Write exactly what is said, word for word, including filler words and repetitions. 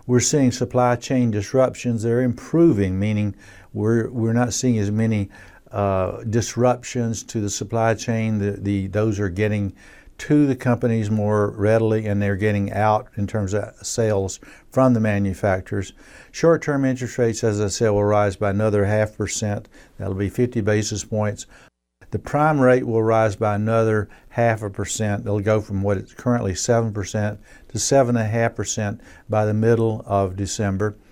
We're seeing supply chain disruptions. They're improving, meaning we're we're not seeing as many uh, disruptions to the supply chain. The, the those are getting to the companies more readily, and they're getting out in terms of sales from the manufacturers. Short-term interest rates, as I said, will rise by another half percent. That'll be fifty basis points. The prime rate will rise by another half a percent. It'll go from what is currently seven percent to seven point five percent by the middle of December.